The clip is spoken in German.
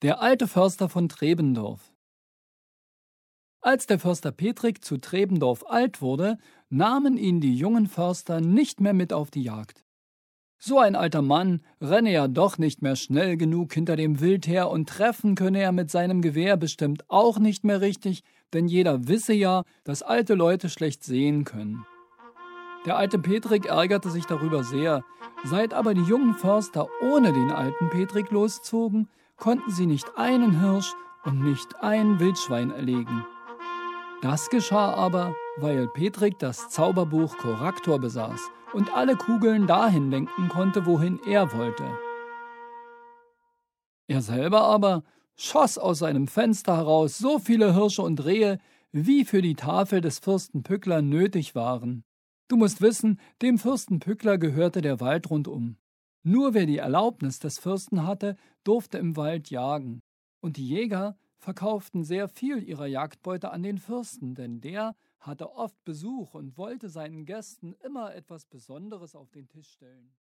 Der alte Förster von Trebendorf. Als der Förster Petrik zu Trebendorf alt wurde, nahmen ihn die jungen Förster nicht mehr mit auf die Jagd. So ein alter Mann renne ja doch nicht mehr schnell genug hinter dem Wild her und treffen könne er mit seinem Gewehr bestimmt auch nicht mehr richtig, denn jeder wisse ja, dass alte Leute schlecht sehen können. Der alte Petrik ärgerte sich darüber sehr. Seit aber die jungen Förster ohne den alten Petrik loszogen, konnten sie nicht einen Hirsch und nicht ein Wildschwein erlegen. Das geschah aber, weil Petrik das Zauberbuch Koraktor besaß und alle Kugeln dahin lenken konnte, wohin er wollte. Er selber aber schoss aus seinem Fenster heraus so viele Hirsche und Rehe, wie für die Tafel des Fürsten Pückler nötig waren. Du musst wissen, dem Fürsten Pückler gehörte der Wald rundum. Nur wer die Erlaubnis des Fürsten hatte, durfte im Wald jagen. Und die Jäger verkauften sehr viel ihrer Jagdbeute an den Fürsten, denn der hatte oft Besuch und wollte seinen Gästen immer etwas Besonderes auf den Tisch stellen.